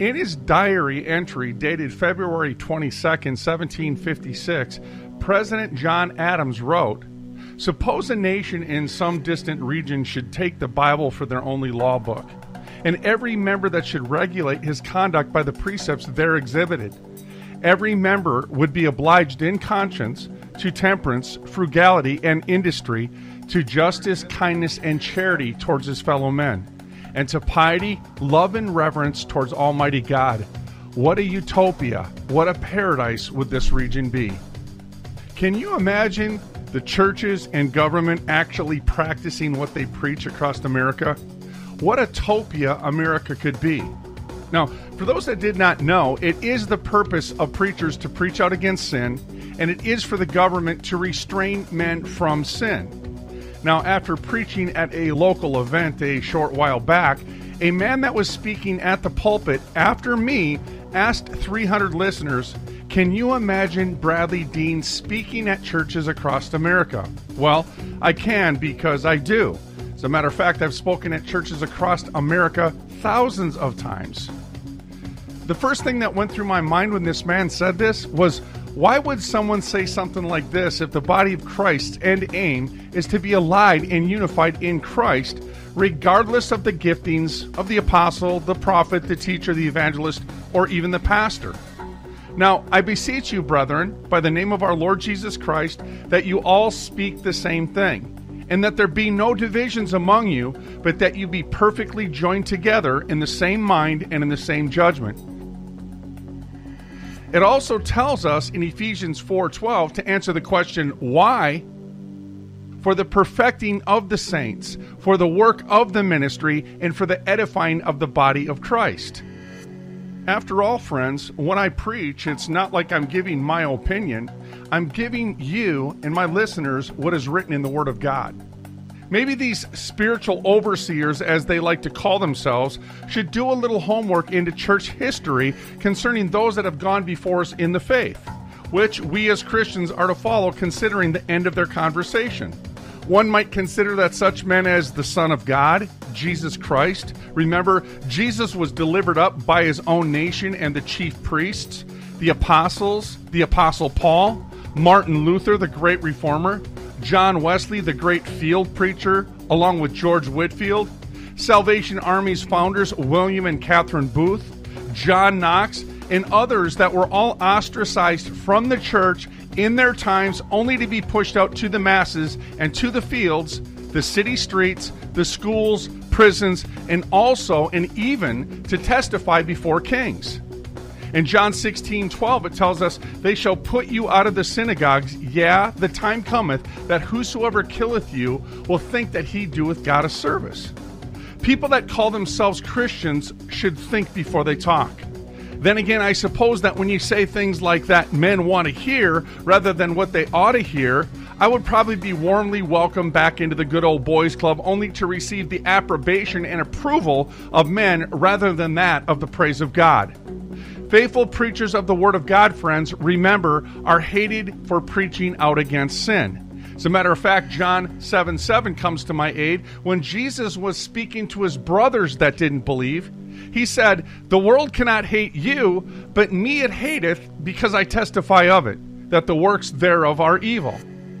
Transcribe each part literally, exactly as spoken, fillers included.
In his diary entry dated February twenty-second, seventeen fifty-six, President John Adams wrote, "Suppose a nation in some distant region should take the Bible for their only law book, and every member that should regulate his conduct by the precepts there exhibited. Every member would be obliged in conscience to temperance, frugality, and industry, to justice, kindness, and charity towards his fellow men, and to piety, love, and reverence towards Almighty God. What a utopia, what a paradise would this region be." Can you imagine the churches and government actually practicing what they preach across America? What a utopia America could be. Now, for those that did not know, it is the purpose of preachers to preach out against sin, and it is for the government to restrain men from sin. Now, after preaching at a local event a short while back, a man that was speaking at the pulpit after me asked three hundred listeners, "Can you imagine Bradley Dean speaking at churches across America?" Well, I can, because I do. As a matter of fact, I've spoken at churches across America thousands of times. The first thing that went through my mind when this man said this was, why would someone say something like this if the body of Christ's end aim is to be allied and unified in Christ, regardless of the giftings of the apostle, the prophet, the teacher, the evangelist, or even the pastor? Now, I beseech you, brethren, by the name of our Lord Jesus Christ, that you all speak the same thing, and that there be no divisions among you, but that you be perfectly joined together in the same mind and in the same judgment. It also tells us in Ephesians four twelve to answer the question, why? For the perfecting of the saints, for the work of the ministry, and for the edifying of the body of Christ. After all, friends, when I preach, it's not like I'm giving my opinion. I'm giving you and my listeners what is written in the Word of God. Maybe these spiritual overseers, as they like to call themselves, should do a little homework into church history concerning those that have gone before us in the faith, which we as Christians are to follow considering the end of their conversation. One might consider that such men as the Son of God, Jesus Christ. Remember, Jesus was delivered up by his own nation and the chief priests, the apostles, the Apostle Paul, Martin Luther, the great reformer, John Wesley, the great field preacher, along with George Whitefield, Salvation Army's founders, William and Catherine Booth, John Knox, and others that were all ostracized from the church in their times, only to be pushed out to the masses and to the fields, the city streets, the schools, prisons, and also and even to testify before kings. In John sixteen twelve, it tells us, "They shall put you out of the synagogues. Yeah, the time cometh, that whosoever killeth you will think that he doeth God a service." People that call themselves Christians should think before they talk. Then again, I suppose that when you say things like that men want to hear rather than what they ought to hear, I would probably be warmly welcomed back into the good old boys club, only to receive the approbation and approval of men rather than that of the praise of God. Faithful preachers of the Word of God, friends, remember, are hated for preaching out against sin. As a matter of fact, John seven seven comes to my aid when Jesus was speaking to his brothers that didn't believe. He said, "The world cannot hate you, but me it hateth, because I testify of it, that the works thereof are evil."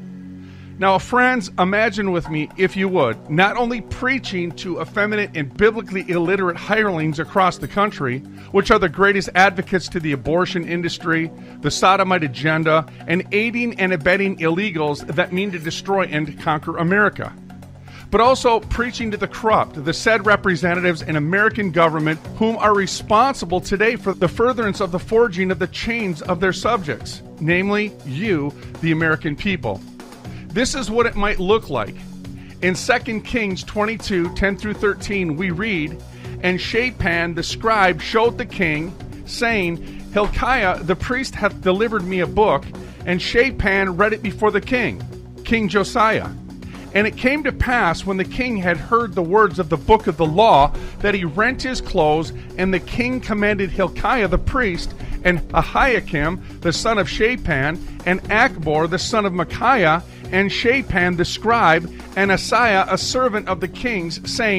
Now, friends, imagine with me, if you would, not only preaching to effeminate and biblically illiterate hirelings across the country, which are the greatest advocates to the abortion industry, the sodomite agenda, and aiding and abetting illegals that mean to destroy and conquer America, but also preaching to the corrupt, the said representatives in American government whom are responsible today for the furtherance of the forging of the chains of their subjects, namely you, the American people. This is what it might look like. In Second Kings twenty-two, ten through thirteen, we read, "And Shaphan the scribe showed the king, saying, Hilkiah the priest hath delivered me a book, and Shaphan read it before the king, King Josiah. And it came to pass, when the king had heard the words of the book of the law, that he rent his clothes, and the king commanded Hilkiah the priest, and Ahiakim the son of Shaphan, and Achbor the son of Micaiah, and Shaphan the scribe, and Asaiah a servant of the king's, saying,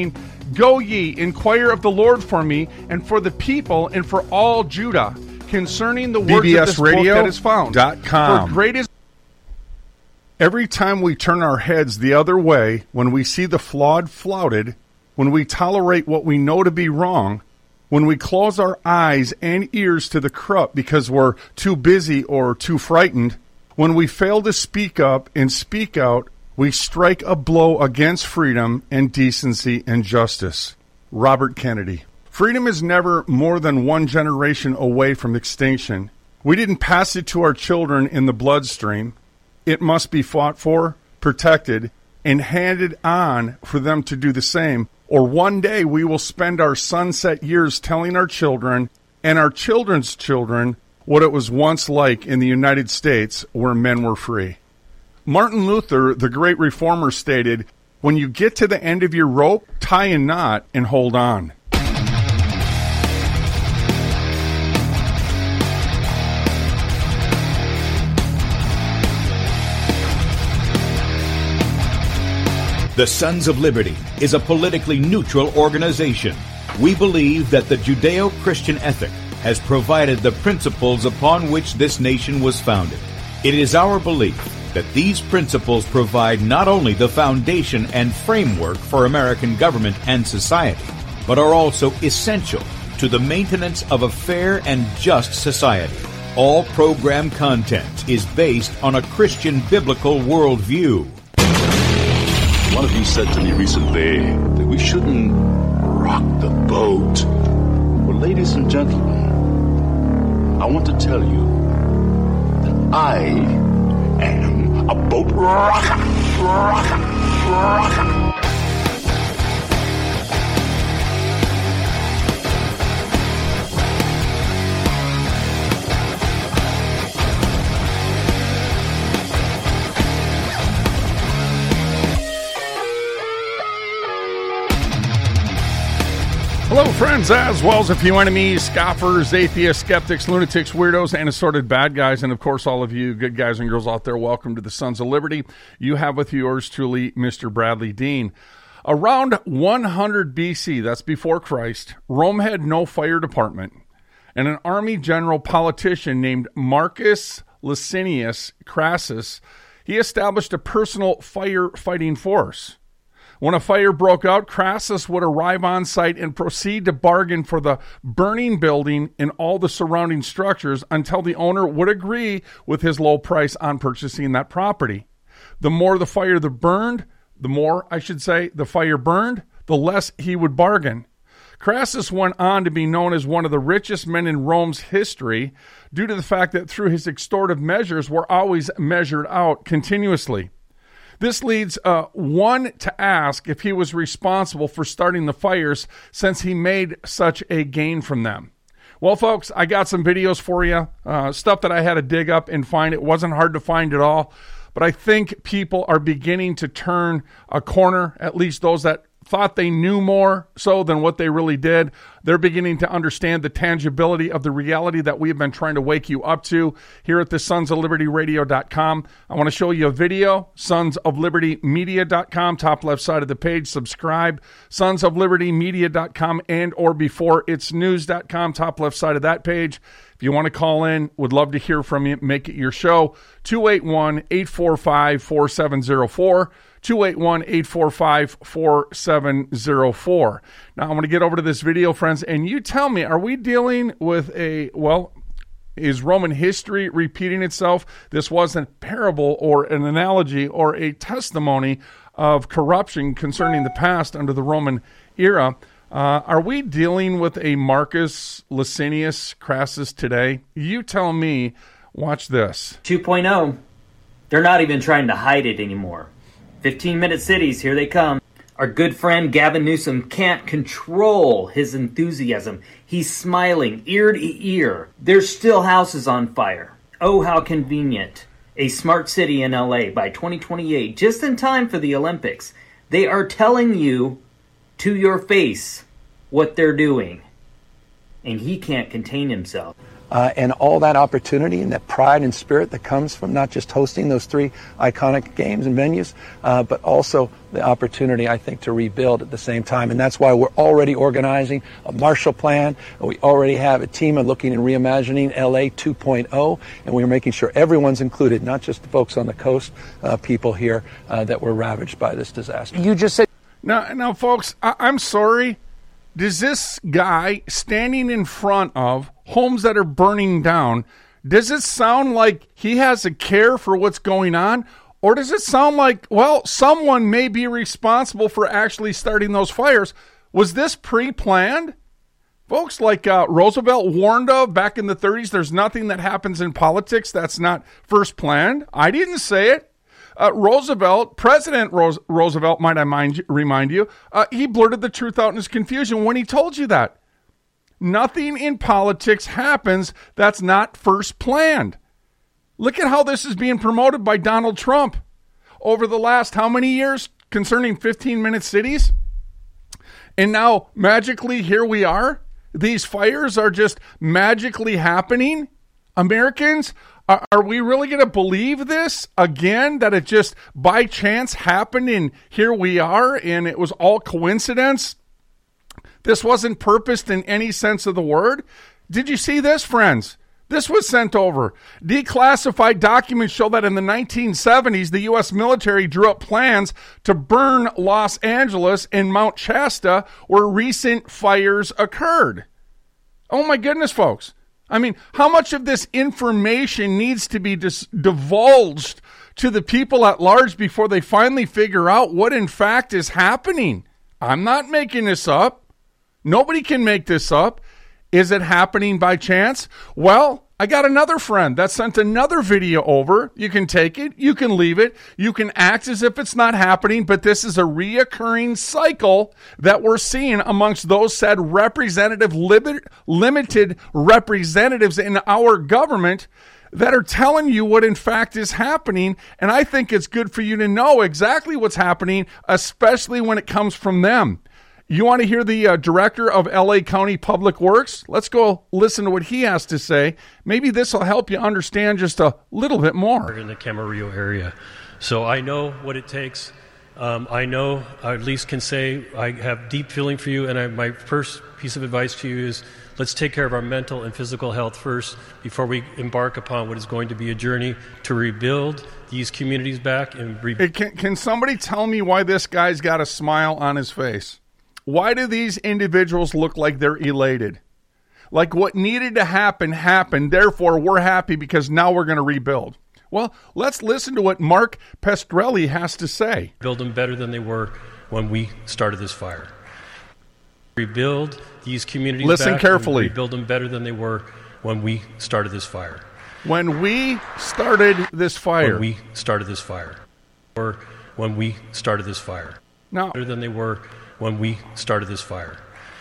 Go ye, inquire of the Lord for me, and for the people, and for all Judah, concerning the words of this book that is found. dot com. For great is... Every time we turn our heads the other way, when we see the flawed flouted, when we tolerate what we know to be wrong, when we close our eyes and ears to the corrupt because we're too busy or too frightened, when we fail to speak up and speak out, we strike a blow against freedom and decency and justice. Robert Kennedy. Freedom is never more than one generation away from extinction. We didn't pass it to our children in the bloodstream. It must be fought for, protected, and handed on for them to do the same. Or one day we will spend our sunset years telling our children and our children's children what it was once like in the United States where men were free. Martin Luther, the great reformer, stated, "When you get to the end of your rope, tie a knot and hold on." The Sons of Liberty is a politically neutral organization. We believe that the Judeo-Christian ethic has provided the principles upon which this nation was founded. It is our belief that these principles provide not only the foundation and framework for American government and society, but are also essential to the maintenance of a fair and just society. All program content is based on a Christian biblical worldview. One of you said to me recently that we shouldn't rock the boat. Well, ladies and gentlemen, I want to tell you that I am a boat rocker, rocker, rocker. Hello, friends, as well as a few enemies, scoffers, atheists, skeptics, lunatics, weirdos, and assorted bad guys. And, of course, all of you good guys and girls out there, welcome to the Sons of Liberty. You have with yours truly, Mister Bradley Dean. Around one hundred B C, that's before Christ, Rome had no fire department. And an army general politician named Marcus Licinius Crassus, he established a personal firefighting force. When a fire broke out, Crassus would arrive on site and proceed to bargain for the burning building and all the surrounding structures until the owner would agree with his low price on purchasing that property. The more the fire that burned, the more, I should say, the fire burned, the less he would bargain. Crassus went on to be known as one of the richest men in Rome's history due to the fact that through his extortive measures were always measured out continuously. This leads uh, one to ask if he was responsible for starting the fires since he made such a gain from them. Well, folks, I got some videos for you, uh, stuff that I had to dig up and find. It wasn't hard to find at all, but I think people are beginning to turn a corner, at least those that thought they knew more so than what they really did. They're beginning to understand the tangibility of the reality that we have been trying to wake you up to here at the sons of liberty radio dot com. I want to show you a video, sons of liberty media dot com, top left side of the page. Subscribe, sons of liberty media dot com and or before it's news dot com, top left side of that page. If you want to call in, would love to hear from you. Make it your show. two eight one, eight four five, four seven zero four. two eight one, eight four five, four seven zero four. Now, I'm going to get over to this video, friends, and you tell me, are we dealing with a, well, is Roman history repeating itself? This wasn't a parable or an analogy or a testimony of corruption concerning the past under the Roman era. Uh, are we dealing with a Marcus Licinius Crassus today? You tell me. Watch this. two point oh. They're not even trying to hide it anymore. fifteen-minute cities, here they come. Our good friend Gavin Newsom can't control his enthusiasm. He's smiling ear to ear. There's still houses on fire. Oh, how convenient. A smart city in L A by twenty twenty-eight, just in time for the Olympics. They are telling you to your face what they're doing. And he can't contain himself. uh, and all that opportunity and that pride and spirit that comes from not just hosting those three iconic games and venues, uh, but also the opportunity, I think, to rebuild at the same time. And that's why we're already organizing a Marshall Plan. We already have a team of looking and reimagining L A two point oh, and we're making sure everyone's included, not just the folks on the coast, uh, people here uh, that were ravaged by this disaster. You just said... Now, now folks, I- I'm sorry. Does this guy standing in front of homes that are burning down, does it sound like he has a care for what's going on? Or does it sound like, well, someone may be responsible for actually starting those fires? Was this pre-planned? Folks, like uh, Roosevelt warned of back in the thirties, there's nothing that happens in politics that's not first planned. I didn't say it. Uh, Roosevelt, President Ro- Roosevelt, might I mind, remind you, uh, he blurted the truth out in his confusion when he told you that. Nothing in politics happens that's not first planned. Look at how this is being promoted by Donald Trump over the last how many years concerning fifteen-minute cities? And now, magically, here we are. These fires are just magically happening. Americans, are, are we really going to believe this again, that it just by chance happened and here we are and it was all coincidence? This wasn't purposed in any sense of the word. Did you see this, friends? This was sent over. Declassified documents show that in the nineteen seventies, the U S military drew up plans to burn Los Angeles and Mount Shasta where recent fires occurred. Oh my goodness, folks. I mean, how much of this information needs to be dis- divulged to the people at large before they finally figure out what in fact is happening? I'm not making this up. Nobody can make this up. Is it happening by chance? Well, I got another friend that sent another video over. You can take it. You can leave it. You can act as if it's not happening, but this is a reoccurring cycle that we're seeing amongst those said representative, limit, limited representatives in our government that are telling you what in fact is happening. And I think it's good for you to know exactly what's happening, especially when it comes from them. You want to hear the uh, director of L A County Public Works? Let's go listen to what he has to say. Maybe this will help you understand just a little bit more. In the Camarillo area. So I know what it takes. Um, I know, I at least can say, I have deep feeling for you, and I, my first piece of advice to you is let's take care of our mental and physical health first before we embark upon what is going to be a journey to rebuild these communities back. And re- can, can somebody tell me why this guy's got a smile on his face? Why do these individuals look like they're elated? Like what needed to happen happened, therefore we're happy because now we're going to rebuild. Well, let's listen to what Mark Pestrelli has to say. Build them better than they were when we started this fire. Rebuild these communities Listen back carefully. And rebuild them better than they were when we started this fire. When we started this fire. When we started this fire. Or when we started this fire. Now, better than they were when we started this fire.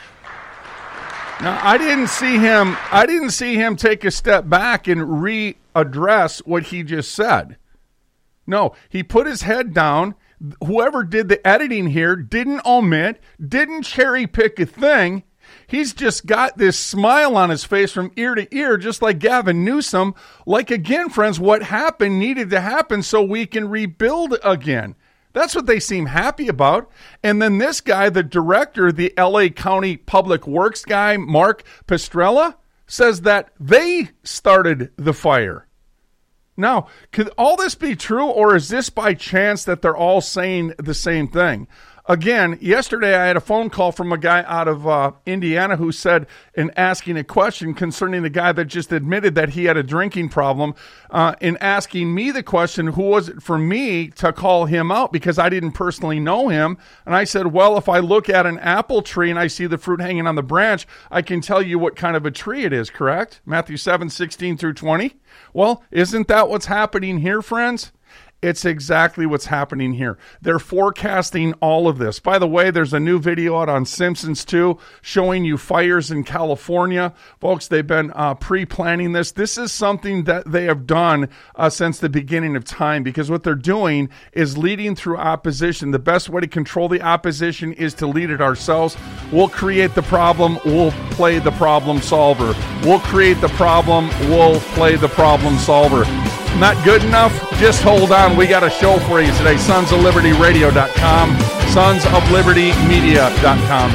Now, I didn't see him I didn't see him take a step back and readdress what he just said. No, he put his head down. Whoever did the editing here didn't omit, didn't cherry pick a thing. He's just got this smile on his face from ear to ear, just like Gavin Newsom. Like, again, friends, what happened needed to happen so we can rebuild again. That's what they seem happy about. And then this guy, the director, the L A County Public Works guy, Mark Pestrella, says that they started the fire. Now, could all this be true, or is this by chance that they're all saying the same thing? Again, yesterday I had a phone call from a guy out of uh, Indiana who said, in asking a question concerning the guy that just admitted that he had a drinking problem, uh, in asking me the question, who was it for me to call him out because I didn't personally know him? And I said, well, if I look at an apple tree and I see the fruit hanging on the branch, I can tell you what kind of a tree it is, correct? Matthew seven, sixteen through twenty. Well, isn't that what's happening here, friends? It's exactly what's happening here. They're forecasting all of this. By the way, there's a new video out on Simpsons too, showing you fires in California. Folks, they've been uh, pre-planning this. This is something that they have done uh, since the beginning of time, because what they're doing is leading through opposition. The best way to control the opposition is to lead it ourselves. We'll create the problem. We'll play the problem solver. We'll create the problem. We'll play the problem solver. Not good enough? Just hold on. We got a show for you today. sons of liberty radio dot com, sons of liberty media dot com.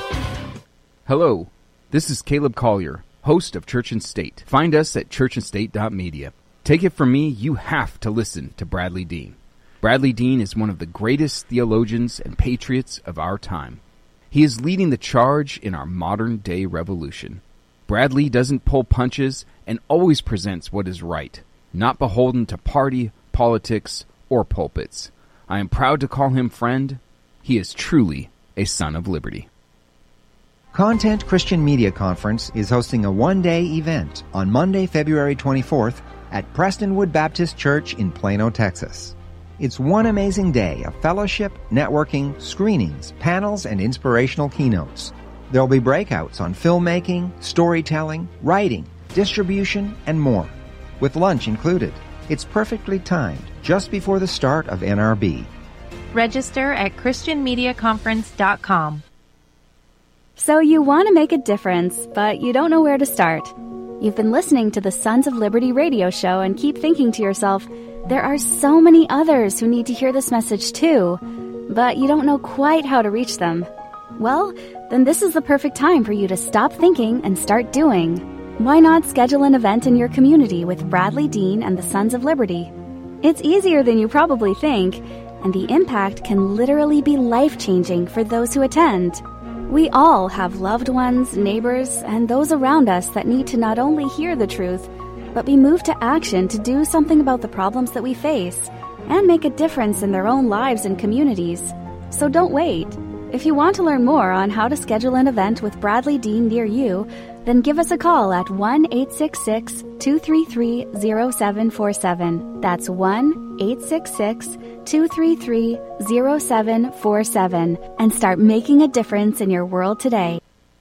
Hello, this is Caleb Collier, host of Church and State. Find us at church and state dot media. Take it from me, you have to listen to Bradley Dean. Bradley Dean is one of the greatest theologians and patriots of our time. He is leading the charge in our modern-day revolution. Bradley doesn't pull punches and always presents what is right, not beholden to party, politics, or pulpits. I am proud to call him friend. He is truly a son of liberty. Content Christian Media Conference is hosting a one-day event on Monday, February twenty-fourth at Prestonwood Baptist Church in Plano, Texas. It's one amazing day of fellowship, networking, screenings, panels, and inspirational keynotes. There'll be breakouts on filmmaking, storytelling, writing, distribution, and more, with lunch included. It's perfectly timed, just before the start of N R B. Register at christian media conference dot com. So you want to make a difference, but you don't know where to start. You've been listening to the Sons of Liberty radio show and keep thinking to yourself, there are so many others who need to hear this message too, but you don't know quite how to reach them. Well, then this is the perfect time for you to stop thinking and start doing. Why not schedule an event in your community with Bradley Dean and the Sons of Liberty? It's easier than you probably think, and the impact can literally be life-changing for those who attend. We all have loved ones, neighbors, and those around us that need to not only hear the truth, but be moved to action to do something about the problems that we face and make a difference in their own lives and communities. So don't wait. If you want to learn more on how to schedule an event with Bradley Dean near you, then give us a call at one eight six six, two three three, zero seven four seven. That's one eight six six, two three three, zero seven four seven and start making a difference in your world today.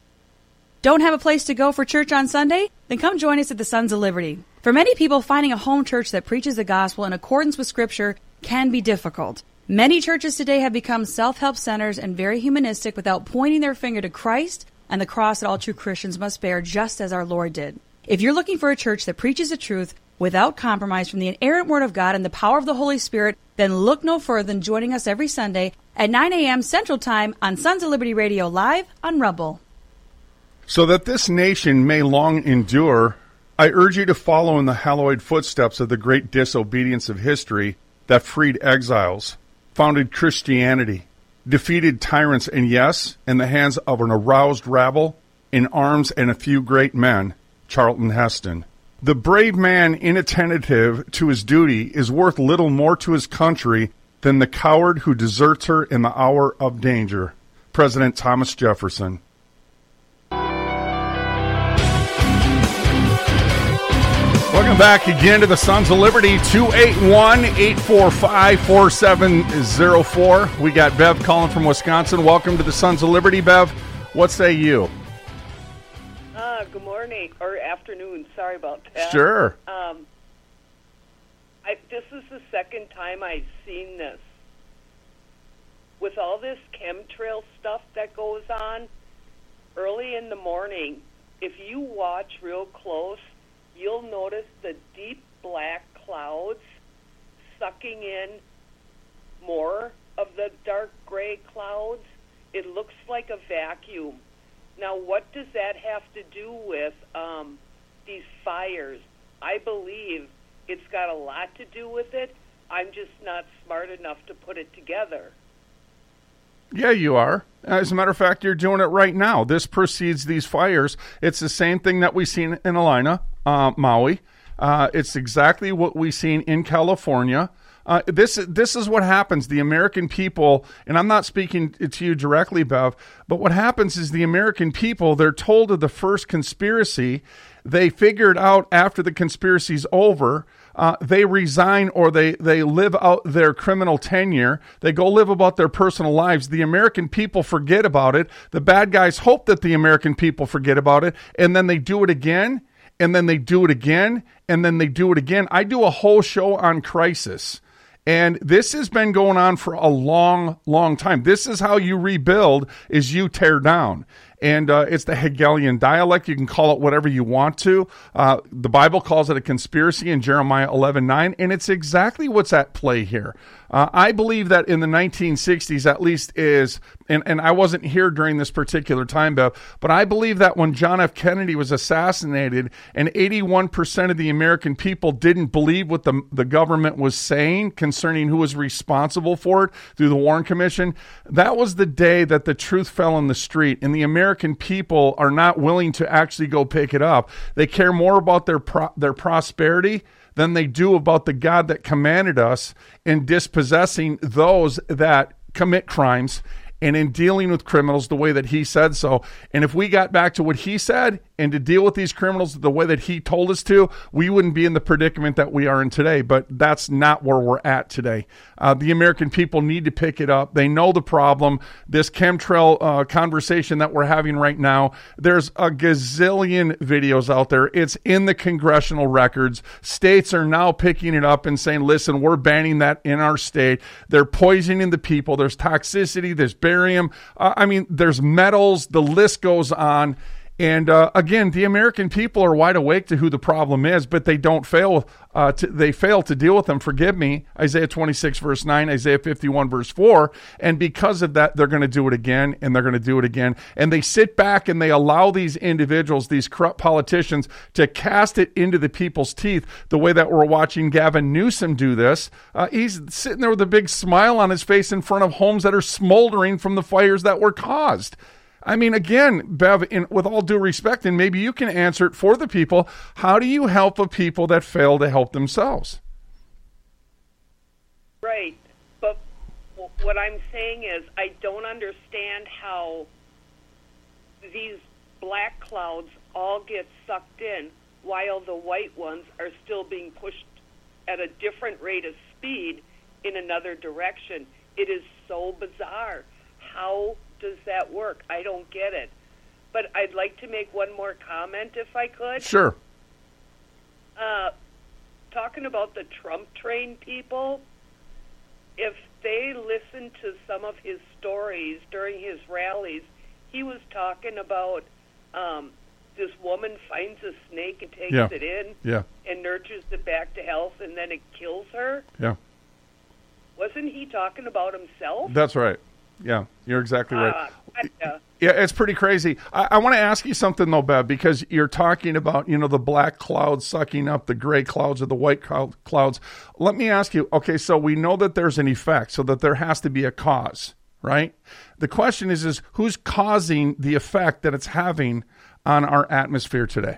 Don't have a place to go for church on Sunday? Then come join us at the Sons of Liberty. For many people, finding a home church that preaches the gospel in accordance with Scripture can be difficult. Many churches today have become self-help centers and very humanistic without pointing their finger to Christ and the cross that all true Christians must bear, just as our Lord did. If you're looking for a church that preaches the truth without compromise from the inerrant Word of God and the power of the Holy Spirit, then look no further than joining us every Sunday at nine a.m. Central Time on Sons of Liberty Radio Live on Rumble. So that this nation may long endure, I urge you to follow in the hallowed footsteps of the great disobedience of history that freed exiles, founded Christianity, defeated tyrants, and yes, in the hands of an aroused rabble, in arms and a few great men, Charlton Heston. The brave man inattentive to his duty is worth little more to his country than the coward who deserts her in the hour of danger. President Thomas Jefferson. Welcome back again to the Sons of Liberty, two eight one, eight four five, four seven zero four. We got Bev calling from Wisconsin. Welcome to the Sons of Liberty, Bev. What say you? Uh, good morning, or afternoon. Sorry about that. Sure. Um, I, this is the second time I've seen this. With all this chemtrail stuff that goes on, early in the morning, if you watch real close, you'll notice the deep black clouds sucking in more of the dark gray clouds. It looks like a vacuum. Now, what does that have to do with um, these fires? I believe it's got a lot to do with it. I'm just not smart enough to put it together. Yeah, you are. As a matter of fact, you're doing it right now. This precedes these fires. It's the same thing that we've seen in Alaina, uh, Maui. Uh, it's exactly what we've seen in California. Uh, this this is what happens. The American people, and I'm not speaking to you directly, Bev, but what happens is the American people, they're told of the first conspiracy. They figured out after the conspiracy's over, uh, they resign or they, they live out their criminal tenure. They go live about their personal lives. The American people forget about it. The bad guys hope that the American people forget about it, and then they do it again, and then they do it again, and then they do it again. I do a whole show on crisis. And this has been going on for a long, long time. This is how you rebuild, is you tear down. and uh, it's the Hegelian dialect. You can call it whatever you want to. Uh, the Bible calls it a conspiracy in Jeremiah eleven nine, and it's exactly what's at play here. Uh, I believe that in the nineteen sixties, at least is, and, and I wasn't here during this particular time, Bev, but I believe that when John F. Kennedy was assassinated and eighty-one percent of the American people didn't believe what the, the government was saying concerning who was responsible for it through the Warren Commission, that was the day that the truth fell in the street, and the American people are not willing to actually go pick it up. They care more about their pro- their prosperity than they do about the God that commanded us in dispossessing those that commit crimes and in dealing with criminals the way that he said so. And if we got back to what he said and to deal with these criminals the way that he told us to, we wouldn't be in the predicament that we are in today. But that's not where we're at today. Uh, the American people need to pick it up. They know the problem. This chemtrail uh, conversation that we're having right now, there's a gazillion videos out there. It's in the congressional records. States are now picking it up and saying, listen, we're banning that in our state. They're poisoning the people. There's toxicity. There's barium. Uh, I mean, there's metals. The list goes on. And uh, again, the American people are wide awake to who the problem is, but they don't fail. Uh, to, they fail to deal with them. Forgive me. Isaiah twenty-six verse nine, Isaiah fifty-one verse four. And because of that, they're going to do it again, and they're going to do it again. And they sit back and they allow these individuals, these corrupt politicians, to cast it into the people's teeth the way that we're watching Gavin Newsom do this. Uh, he's sitting there with a big smile on his face in front of homes that are smoldering from the fires that were caused. I mean, again, Bev, in, with all due respect, and maybe you can answer it for the people, how do you help a people that fail to help themselves? Right. But what I'm saying is I don't understand how these black clouds all get sucked in while the white ones are still being pushed at a different rate of speed in another direction. It is so bizarre. How does that work? I don't get it. But I'd like to make one more comment if I could. Sure. Uh, talking about the Trump train people, if they listen to some of his stories during his rallies, he was talking about um, this woman finds a snake and takes yeah. it in yeah. and nurtures it back to health, and then it kills her. Yeah. Wasn't he talking about himself? That's right. Yeah, you're exactly right. Uh, yeah. yeah, it's pretty crazy. I, I want to ask you something, though, Bev, because you're talking about, you know, the black clouds sucking up the gray clouds or the white clouds. Let me ask you, okay, so we know that there's an effect, so that there has to be a cause, right? The question is, is who's causing the effect that it's having on our atmosphere today?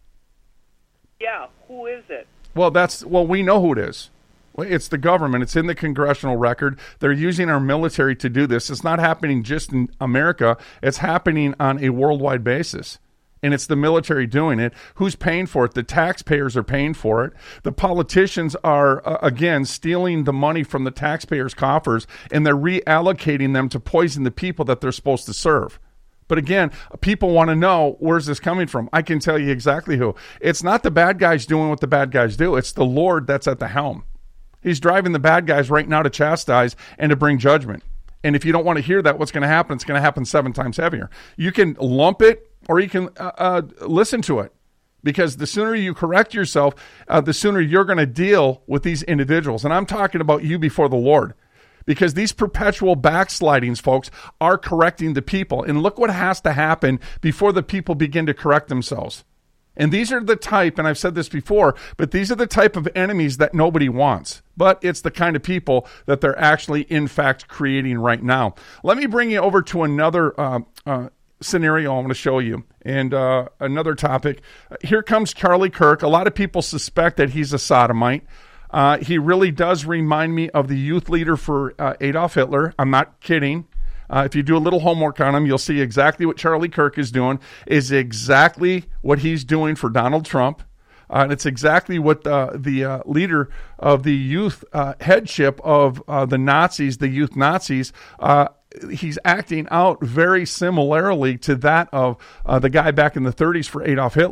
Yeah, who is it? Well, that's, well, we know who it is. It's the government. It's in the congressional record. They're using our military to do this. It's not happening just in America. It's happening on a worldwide basis. And it's the military doing it. Who's paying for it? The taxpayers are paying for it. The politicians are, uh, again, stealing the money from the taxpayers' coffers, and they're reallocating them to poison the people that they're supposed to serve. But again, people want to know, where's this coming from? I can tell you exactly who. It's not the bad guys doing what the bad guys do. It's the Lord that's at the helm. He's driving the bad guys right now to chastise and to bring judgment. And if you don't want to hear that, what's going to happen? It's going to happen seven times heavier. You can lump it or you can uh, uh, listen to it. Because the sooner you correct yourself, uh, the sooner you're going to deal with these individuals. And I'm talking about you before the Lord. Because these perpetual backslidings, folks, are correcting the people. And look what has to happen before the people begin to correct themselves. And these are the type, and I've said this before, but these are the type of enemies that nobody wants. But it's the kind of people that they're actually, in fact, creating right now. Let me bring you over to another uh, uh, scenario I want to show you, and uh, another topic. Here comes Charlie Kirk. A lot of people suspect that he's a sodomite. Uh, he really does remind me of the youth leader for uh, Adolf Hitler. I'm not kidding. Uh, if you do a little homework on him, you'll see exactly what Charlie Kirk is doing is exactly what he's doing for Donald Trump. Uh, and it's exactly what uh, the uh, leader of the youth uh, headship of uh, the Nazis, the youth Nazis, uh, he's acting out very similarly to that of uh, the guy back in the thirties for Adolf Hitler.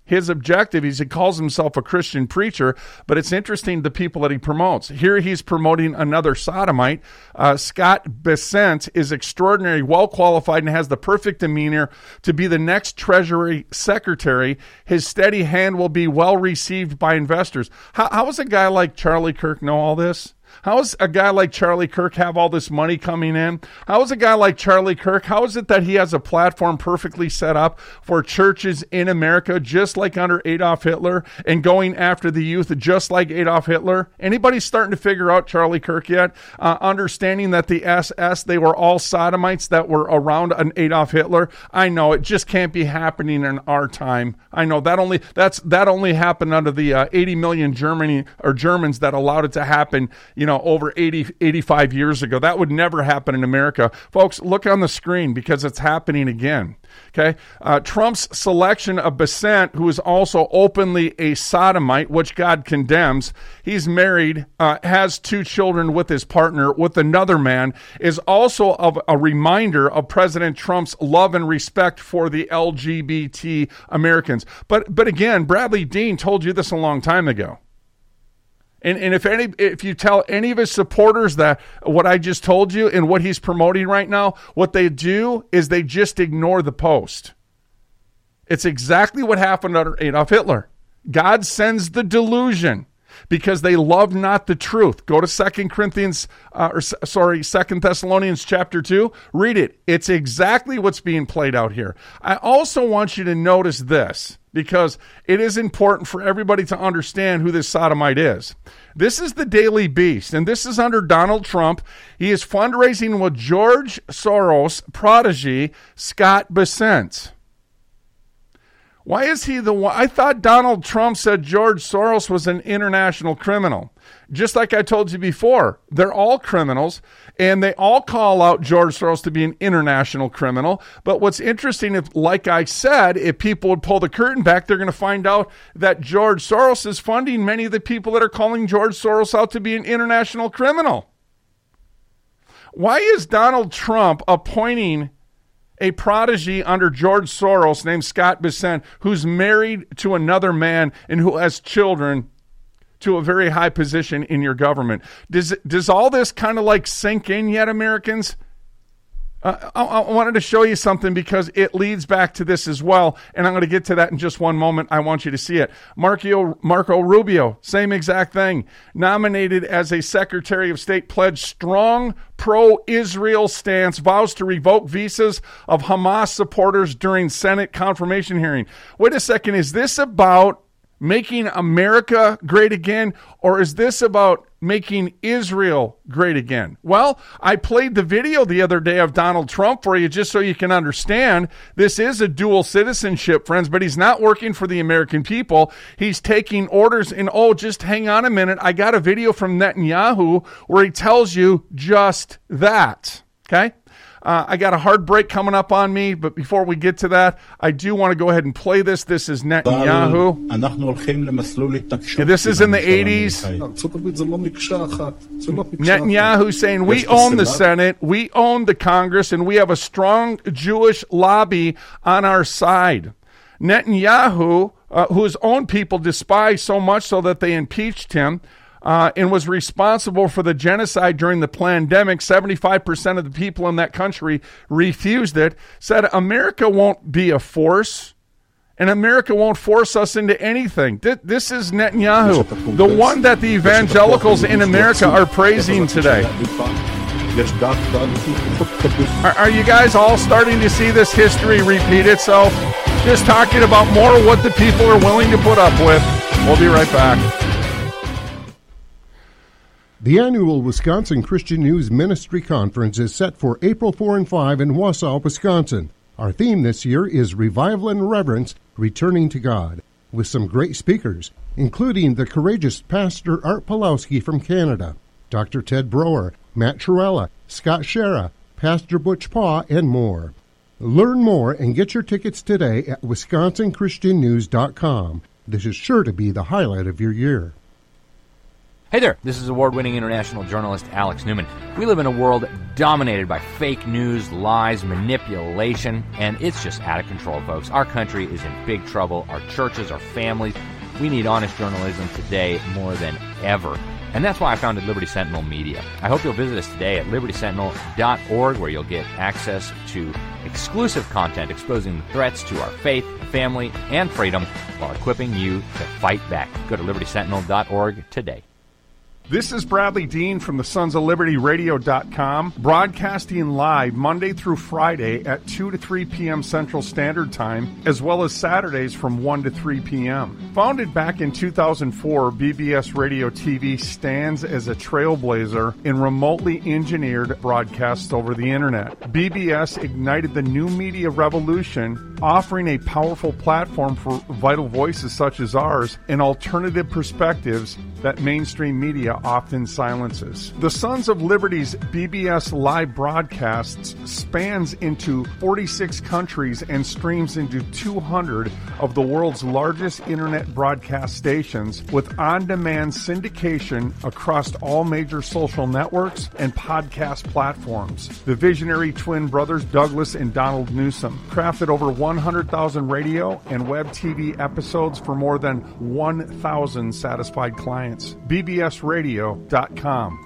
his objective is he calls himself a Christian preacher, but it's interesting the people that he promotes. Here he's promoting another sodomite. Uh, Scott Bessent is extraordinary, well qualified, and has the perfect demeanor to be the next Treasury Secretary. His steady hand will be well received by investors. How, how does a guy like Charlie Kirk know all this? How does a guy like Charlie Kirk have all this money coming in? How is a guy like Charlie Kirk, how is it that he has a platform perfectly set up for churches in America, just like under Adolf Hitler, and going after the youth just like Adolf Hitler? Anybody starting to figure out Charlie Kirk yet? Uh, understanding that the S S, they were all sodomites that were around an Adolf Hitler? I know, it just can't be happening in our time. I know that only that's that only happened under the uh, eighty million Germany or Germans that allowed it to happen, you know, over eighty, eighty-five years ago. That would never happen in America. Folks, look on the screen because it's happening again. Okay. Uh, Trump's selection of Bessent, who is also openly a sodomite, which God condemns. He's married, uh, has two children with his partner, with another man, is also of a reminder of President Trump's love and respect for the L G B T Americans. But, but again, Bradley Dean told you this a long time ago. And, and if any, if you tell any of his supporters that what I just told you and what he's promoting right now, what they do is they just ignore the post. It's exactly what happened under Adolf Hitler. God sends the delusion because they love not the truth. Go to Second Corinthians, uh, or sorry, Second Thessalonians chapter two. Read it. It's exactly what's being played out here. I also want you to notice this, because it is important for everybody to understand who this sodomite is. This is the Daily Beast, and this is under Donald Trump. He is fundraising with George Soros protege Scott Bessent. Why is he the one? I thought Donald Trump said George Soros was an international criminal. Just like I told you before, they're all criminals, and they all call out George Soros to be an international criminal. But what's interesting, if, like I said, if people would pull the curtain back, they're going to find out that George Soros is funding many of the people that are calling George Soros out to be an international criminal. Why is Donald Trump appointing a protege under George Soros named Scott Bessent, who's married to another man and who has children, to a very high position in your government? Does does all this kind of like sink in yet, Americans? Uh, I, I wanted to show you something because it leads back to this as well, and I'm going to get to that in just one moment. I want you to see it. Marco, Marco Rubio, same exact thing. Nominated as a Secretary of State, pledged strong pro-Israel stance, vows to revoke visas of Hamas supporters during Senate confirmation hearing. Wait a second, is this about making America great again, or is this about making Israel great again? Well, I played the video the other day of Donald Trump for you just so you can understand. This is a dual citizenship, friends, but he's not working for the American people. He's taking orders, and oh, just hang on a minute. I got a video from Netanyahu where he tells you just that, okay? Uh, I got a hard break coming up on me, but before we get to that, I do want to go ahead and play this. This is Netanyahu. Okay, this is in the eighties. Netanyahu saying, we own the Senate, we own the Congress, and we have a strong Jewish lobby on our side. Netanyahu, uh, whose own people despise so much so that they impeached him, Uh, and was responsible for the genocide during the pandemic. seventy-five percent of the people in that country refused it, said America won't be a force, and America won't force us into anything. Th- this is Netanyahu, the one that the evangelicals in America are praising today. Are, are you guys all starting to see this history repeat itself? Just talking about more of what the people are willing to put up with. We'll be right back. The annual Wisconsin Christian News Ministry Conference is set for April fourth and fifth in Wausau, Wisconsin. Our theme this year is Revival and Reverence, Returning to God, with some great speakers, including the courageous Pastor Art Pawlowski from Canada, Doctor Ted Brower, Matt Trewhella, Scott Shera, Pastor Butch Paw, and more. Learn more and get your tickets today at wisconsin christian news dot com. This is sure to be the highlight of your year. Hey there, this is award-winning international journalist Alex Newman. We live in a world dominated by fake news, lies, manipulation, and it's just out of control, folks. Our country is in big trouble. Our churches, our families. We need honest journalism today more than ever. And that's why I founded Liberty Sentinel Media. I hope you'll visit us today at liberty sentinel dot org, where you'll get access to exclusive content exposing the threats to our faith, family, and freedom while equipping you to fight back. Go to liberty sentinel dot org today. This is Bradley Dean from the Sons of Liberty Radio dot com, broadcasting live Monday through Friday at two to three p.m. Central Standard Time, as well as Saturdays from one to three p.m. Founded back in two thousand four, B B S Radio T V stands as a trailblazer in remotely engineered broadcasts over the Internet. B B S ignited the new media revolution, offering a powerful platform for vital voices such as ours and alternative perspectives that mainstream media often silences. The Sons of Liberty's B B S live broadcasts spans into forty-six countries and streams into two hundred of the world's largest internet broadcast stations, with on-demand syndication across all major social networks and podcast platforms. The visionary twin brothers Douglas and Donald Newsom crafted over one hundred thousand radio and web T V episodes for more than one thousand satisfied clients. B B S radio dot com.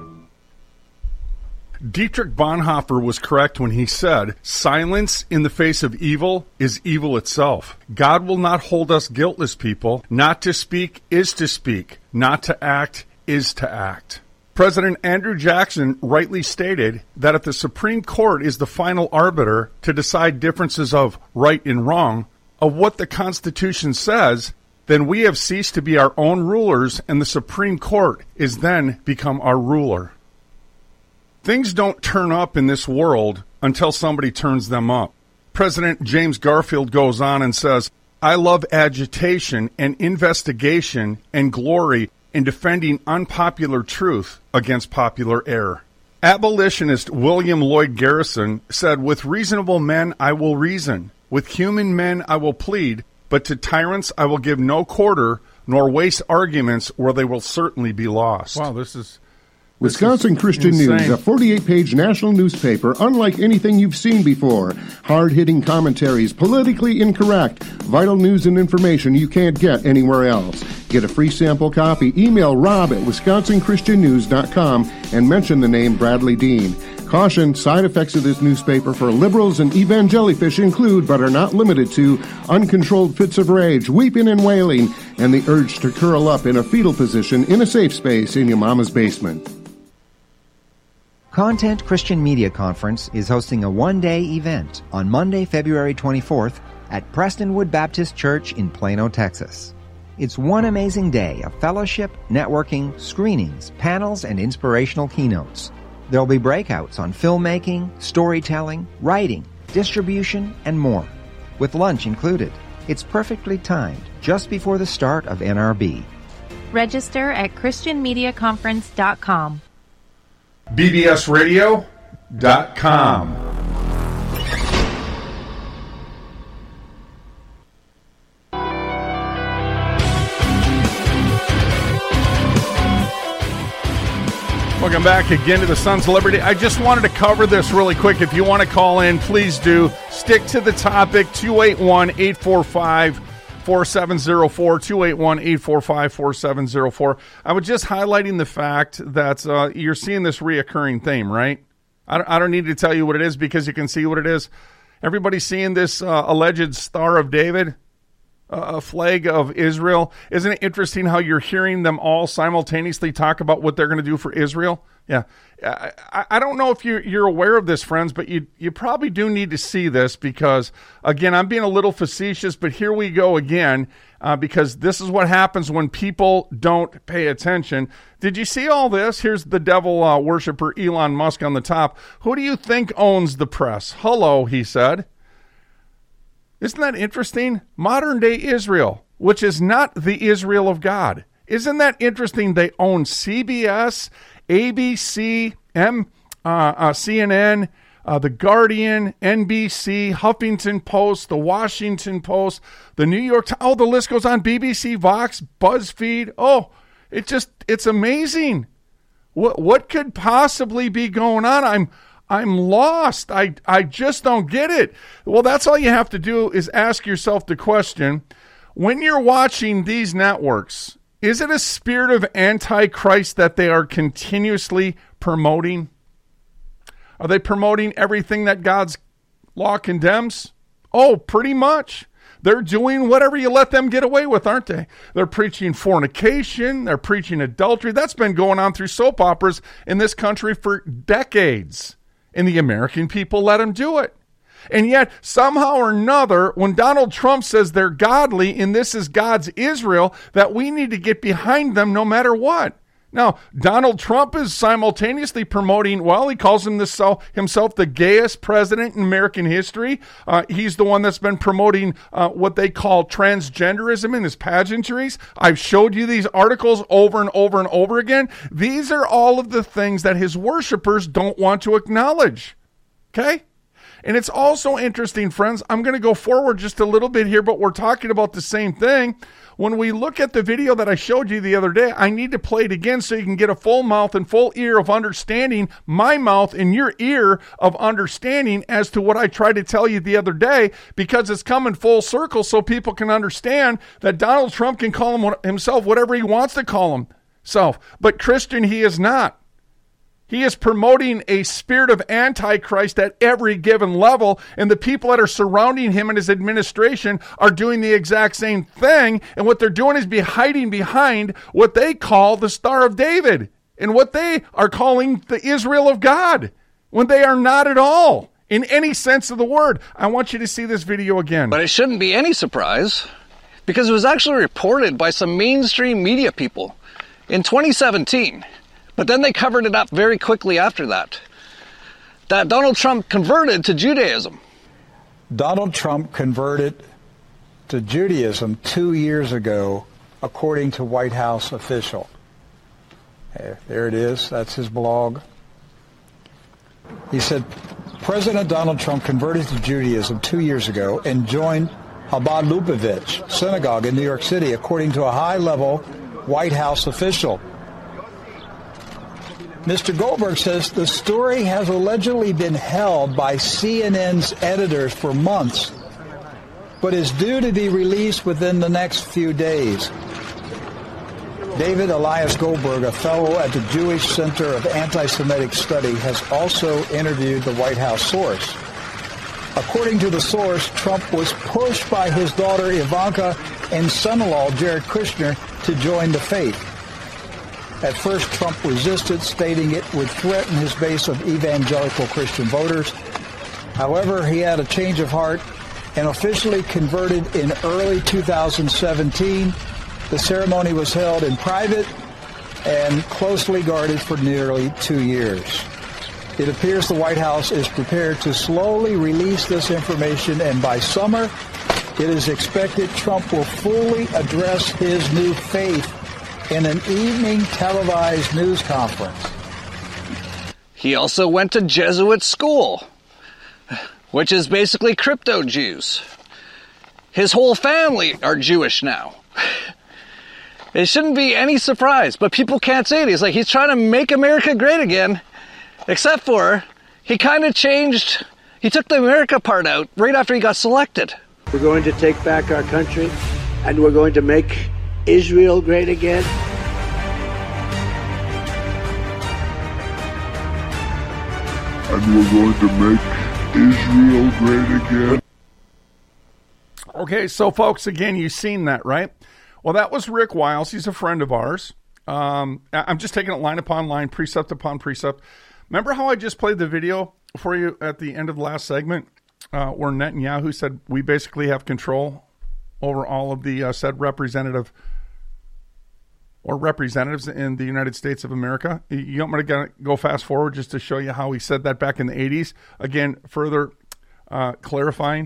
Dietrich Bonhoeffer was correct when he said, "Silence in the face of evil is evil itself. God will not hold us guiltless, people. Not to speak is to speak. Not to act is to act." President Andrew Jackson rightly stated that if the Supreme Court is the final arbiter to decide differences of right and wrong, of what the Constitution says, then we have ceased to be our own rulers, and the Supreme Court is then become our ruler. Things don't turn up in this world until somebody turns them up. President James Garfield goes on and says, "I love agitation and investigation and glory in defending unpopular truth against popular error." Abolitionist William Lloyd Garrison said, "With reasonable men I will reason, with human men I will plead, but to tyrants I will give no quarter, nor waste arguments where they will certainly be lost." Wow, this is... Wisconsin Christian News, a forty-eight page national newspaper unlike anything you've seen before. Hard-hitting commentaries, politically incorrect, vital news and information you can't get anywhere else. Get a free sample copy. Email rob at wisconsin christian news dot com and mention the name Bradley Dean. Caution, side effects of this newspaper for liberals and evangelifish include, but are not limited to, uncontrolled fits of rage, weeping and wailing, and the urge to curl up in a fetal position in a safe space in your mama's basement. Content Christian Media Conference is hosting a one-day event on Monday, February twenty-fourth at Prestonwood Baptist Church in Plano, Texas. It's one amazing day of fellowship, networking, screenings, panels, and inspirational keynotes. There'll be breakouts on filmmaking, storytelling, writing, distribution, and more, with lunch included. It's perfectly timed, just before the start of N R B. Register at christian media conference dot com. B B S radio dot com. Welcome back again to the Sons of Liberty. I just wanted to cover this really quick. If you want to call in, please do. Stick to the topic, two eight one, eight four five, four seven zero four, two eight one, eight four five, four seven zero four. I was just highlighting the fact that uh, you're seeing this reoccurring theme, right? I don't, I don't need to tell you what it is because you can see what it is. Everybody's seeing this uh, alleged Star of David, uh, a flag of Israel. Isn't it interesting how you're hearing them all simultaneously talk about what they're going to do for Israel? Yeah. I, I don't know if you're, you're aware of this, friends, but you you probably do need to see this because, again, I'm being a little facetious, but here we go again uh, because this is what happens when people don't pay attention. Did you see all this? Here's the devil uh, worshiper Elon Musk on the top. Who do you think owns the press? Hello, he said. Isn't that interesting? Modern-day Israel, which is not the Israel of God. Isn't that interesting? They own C B S, A B C, M, uh, uh, C N N, uh, The Guardian, N B C, Huffington Post, The Washington Post, The New York Times. Oh, the list goes on. B B C, Vox, BuzzFeed. Oh, It just, it's amazing. What what could possibly be going on? I'm I'm lost. I I just don't get it. Well, that's all you have to do is ask yourself the question, when you're watching these networks, is it a spirit of Antichrist that they are continuously promoting? Are they promoting everything that God's law condemns? Oh, pretty much. They're doing whatever you let them get away with, aren't they? They're preaching fornication. They're preaching adultery. That's been going on through soap operas in this country for decades. And the American people let them do it. And yet, somehow or another, when Donald Trump says they're godly and this is God's Israel, that we need to get behind them no matter what. Now, Donald Trump is simultaneously promoting, well, he calls himself, himself the gayest president in American history. Uh, he's the one that's been promoting uh, what they call transgenderism in his pageantries. I've showed you these articles over and over and over again. These are all of the things that his worshipers don't want to acknowledge. Okay? And it's also interesting, friends, I'm going to go forward just a little bit here, but we're talking about the same thing. When we look at the video that I showed you the other day, I need to play it again so you can get a full mouth and full ear of understanding, my mouth and your ear of understanding as to what I tried to tell you the other day, because it's coming full circle so people can understand that Donald Trump can call him himself whatever he wants to call himself. But Christian, he is not. He is promoting a spirit of Antichrist at every given level, and the people that are surrounding him and his administration are doing the exact same thing, and what they're doing is be hiding behind what they call the Star of David, and what they are calling the Israel of God, when they are not at all, in any sense of the word. I want you to see this video again. But it shouldn't be any surprise, because it was actually reported by some mainstream media people in twenty seventeen. But then they covered it up very quickly after that, that Donald Trump converted to Judaism. Donald Trump converted to Judaism two years ago, according to White House official. There it is. That's his blog. He said, President Donald Trump converted to Judaism two years ago and joined Chabad Lubavitch Synagogue in New York City, according to a high-level White House official. Mister Goldberg says the story has allegedly been held by C N N's editors for months, but is due to be released within the next few days. David Elias Goldberg, a fellow at the Jewish Center of Anti-Semitic Study, has also interviewed the White House source. According to the source, Trump was pushed by his daughter Ivanka and son-in-law Jared Kushner to join the faith. At first, Trump resisted, stating it would threaten his base of evangelical Christian voters. However, he had a change of heart and officially converted in early two thousand seventeen. The ceremony was held in private and closely guarded for nearly two years. It appears the White House is prepared to slowly release this information, and by summer, it is expected Trump will fully address his new faith in an evening televised news conference. He also went to Jesuit school, which is basically crypto Jews. His whole family are Jewish now. It shouldn't be any surprise, but people can't say it. He's like, he's trying to make America great again, except for he kind of changed, he took the America part out right after he got selected. We're going to take back our country, and we're going to make Israel great again. And we're going to make Israel great again. Okay, so folks, again, you've seen that, right? Well, that was Rick Wiles. He's a friend of ours. Um, I'm just taking it line upon line, precept upon precept. Remember how I just played the video for you at the end of the last segment uh, where Netanyahu said we basically have control over all of the uh, said representative or representatives in the United States of America? You want me to go fast forward just to show you how he said that back in the eighties? Again, further uh, clarifying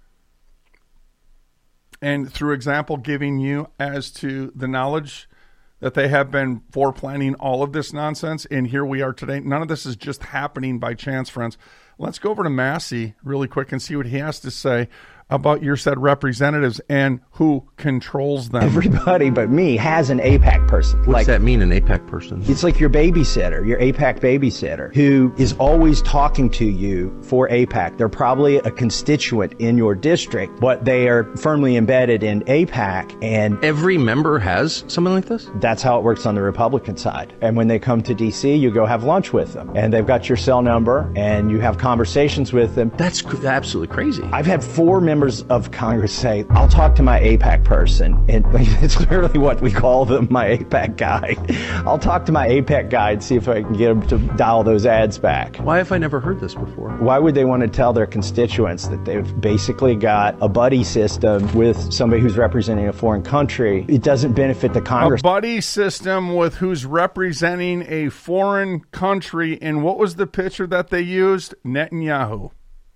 and through example giving you as to the knowledge that they have been foreplanning all of this nonsense, and here we are today. None of this is just happening by chance, friends. Let's go over to Massey really quick and see what he has to say about your said representatives and who controls them. Everybody but me has an AIPAC person. What's like, that mean, an AIPAC person? It's like your babysitter, your AIPAC babysitter, who is always talking to you for AIPAC. They're probably a constituent in your district, but they are firmly embedded in AIPAC. And every member has something like this? That's how it works on the Republican side. And when they come to D C, you go have lunch with them. And they've got your cell number, and you have conversations with them. That's cr- absolutely crazy. I've had four members of Congress say, I'll talk to my AIPAC person. And it's literally what we call them, my AIPAC guy. I'll talk to my AIPAC guy and see if I can get him to dial those ads back. Why have I never heard this before? Why would they want to tell their constituents that they've basically got a buddy system with somebody who's representing a foreign country? It doesn't benefit the Congress. A buddy system with who's representing a foreign country. And what was the picture that they used? Netanyahu.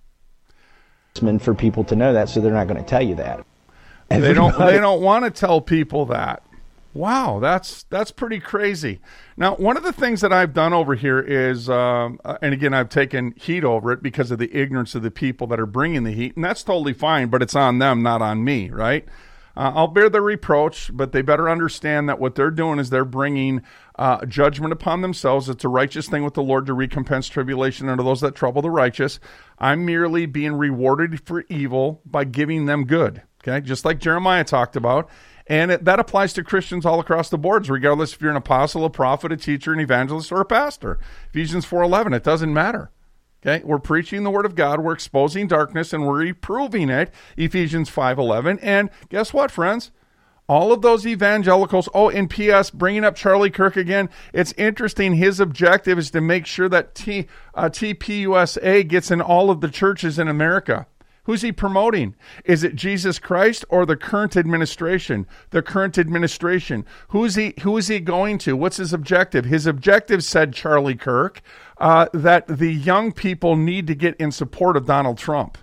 For people to know that, so they're not going to tell you that. Everybody. They don't. They don't want to tell people that. Wow, that's that's pretty crazy. Now, one of the things that I've done over here is, um, and again, I've taken heat over it because of the ignorance of the people that are bringing the heat, and that's totally fine. But it's on them, not on me, right? Uh, I'll bear the reproach, but they better understand that what they're doing is they're bringing uh, judgment upon themselves. It's a righteous thing with the Lord to recompense tribulation unto those that trouble the righteous. I'm merely being rewarded for evil by giving them good, okay? Just like Jeremiah talked about. And it, that applies to Christians all across the boards, regardless if you're an apostle, a prophet, a teacher, an evangelist, or a pastor. Ephesians four eleven, it doesn't matter. Okay, we're preaching the word of God, we're exposing darkness, and we're reproving it, Ephesians five eleven. And guess what, friends? All of those evangelicals, oh, and P S, bringing up Charlie Kirk again, it's interesting, his objective is to make sure that T, uh, T P U S A gets in all of the churches in America. Who's he promoting? Is it Jesus Christ or the current administration? The current administration. Who is he, who is he going to? What's his objective? His objective, said Charlie Kirk, uh, that the young people need to get in support of Donald Trump.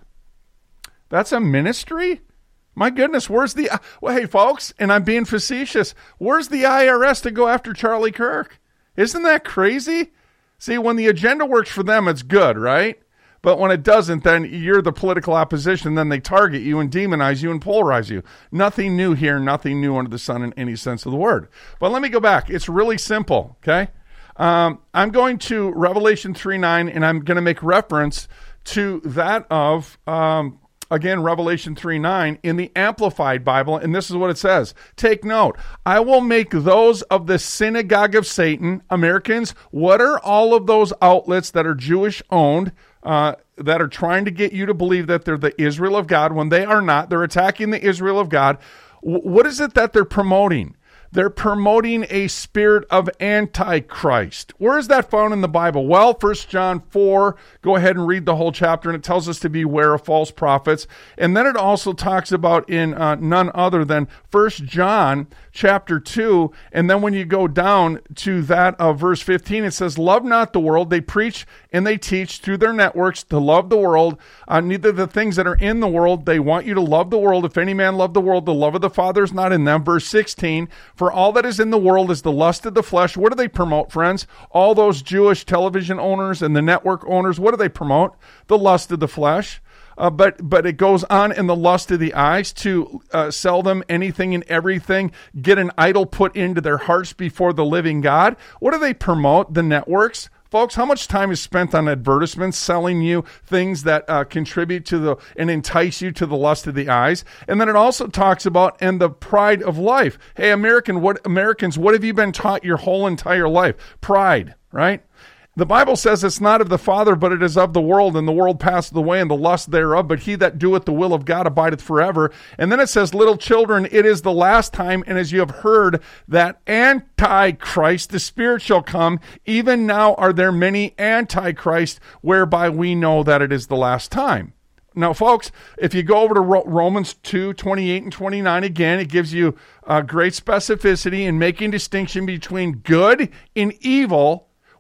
That's a ministry? My goodness, where's the... Well, hey, folks, and I'm being facetious, where's the I R S to go after Charlie Kirk? Isn't that crazy? See, when the agenda works for them, it's good, right? But when it doesn't, then you're the political opposition. Then they target you and demonize you and polarize you. Nothing new here, nothing new under the sun in any sense of the word. But let me go back. It's really simple, okay? Um, I'm going to Revelation three nine, and I'm going to make reference to that of, um, again, Revelation three nine in the Amplified Bible, and this is what it says. Take note. I will make those of the synagogue of Satan, Americans, what are all of those outlets that are Jewish-owned, Uh, that are trying to get you to believe that they're the Israel of God when they are not? They're attacking the Israel of God. W- what is it that they're promoting? They're promoting a spirit of Antichrist. Where is that found in the Bible? Well, First John four, go ahead and read the whole chapter, and it tells us to beware of false prophets. And then it also talks about in uh, none other than First John chapter two, and then when you go down to that of verse fifteen, it says, love not the world. They preach and they teach through their networks to love the world, uh, neither the things that are in the world. They want you to love the world. If any man love the world, the love of the Father is not in them. Verse sixteen, for all that is in the world is the lust of the flesh. What do they promote, friends? All those Jewish television owners and the network owners, what do they promote? The lust of the flesh. Uh, but but it goes on in the lust of the eyes to uh, sell them anything and everything, get an idol put into their hearts before the living God. What do they promote? The networks. Folks, how much time is spent on advertisements selling you things that uh, contribute to the and entice you to the lust of the eyes? And then it also talks about and the pride of life. Hey, American, what Americans, what have you been taught your whole entire life? Pride, right? The Bible says it's not of the Father, but it is of the world, and the world passeth away, and the lust thereof. But he that doeth the will of God abideth forever. And then it says, little children, it is the last time, and as you have heard that Antichrist, the Spirit, shall come, even now are there many Antichrists, whereby we know that it is the last time. Now, folks, if you go over to Romans two, twenty-eight and twenty-nine, again, it gives you uh, great specificity in making distinction between good and evil,